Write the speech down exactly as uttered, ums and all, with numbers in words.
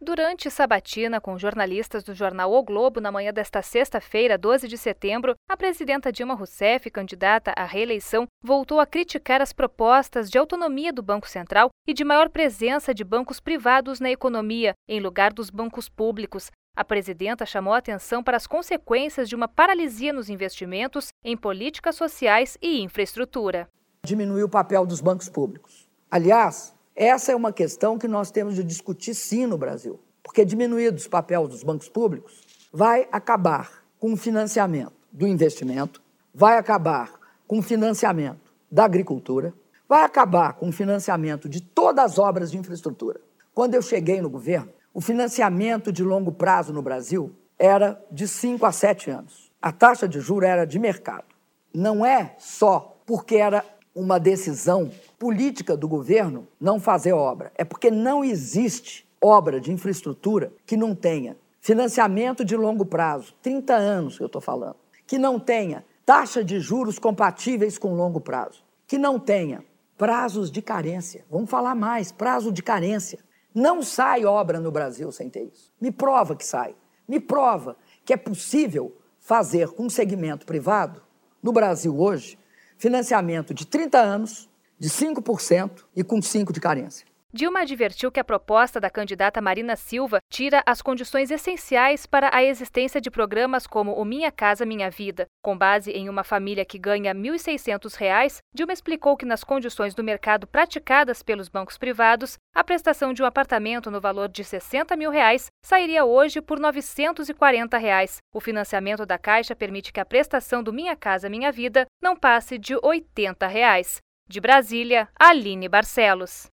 Durante sabatina com jornalistas do jornal O Globo na manhã desta sexta-feira, doze de setembro, a presidenta Dilma Rousseff, candidata à reeleição, voltou a criticar as propostas de autonomia do Banco Central e de maior presença de bancos privados na economia, em lugar dos bancos públicos. A presidenta chamou a atenção para as consequências de uma paralisia nos investimentos em políticas sociais e infraestrutura. Diminuir o papel dos bancos públicos. Aliás, essa é uma questão que nós temos de discutir sim no Brasil, porque diminuir o papel dos bancos públicos vai acabar com o financiamento do investimento, vai acabar com o financiamento da agricultura, vai acabar com o financiamento de todas as obras de infraestrutura. Quando eu cheguei no governo, o financiamento de longo prazo no Brasil era de cinco a sete anos. A taxa de juros era de mercado. Não é só porque era uma decisão política do governo não fazer obra. É porque não existe obra de infraestrutura que não tenha financiamento de longo prazo, trinta anos que eu estou falando, que não tenha taxa de juros compatíveis com longo prazo, que não tenha prazos de carência. Vamos falar mais, prazo de carência. Não sai obra no Brasil sem ter isso. Me prova que sai. Me prova que é possível fazer com o segmento privado, no Brasil hoje, financiamento de trinta anos, de cinco por cento e com cinco por cento de carência. Dilma advertiu que a proposta da candidata Marina Silva tira as condições essenciais para a existência de programas como o Minha Casa Minha Vida. Com base em uma família que ganha mil e seiscentos reais, Dilma explicou que nas condições do mercado praticadas pelos bancos privados, a prestação de um apartamento no valor de sessenta mil reais sairia hoje por novecentos e quarenta reais. O financiamento da Caixa permite que a prestação do Minha Casa Minha Vida não passe de oitenta reais. De Brasília, Aline Barcelos.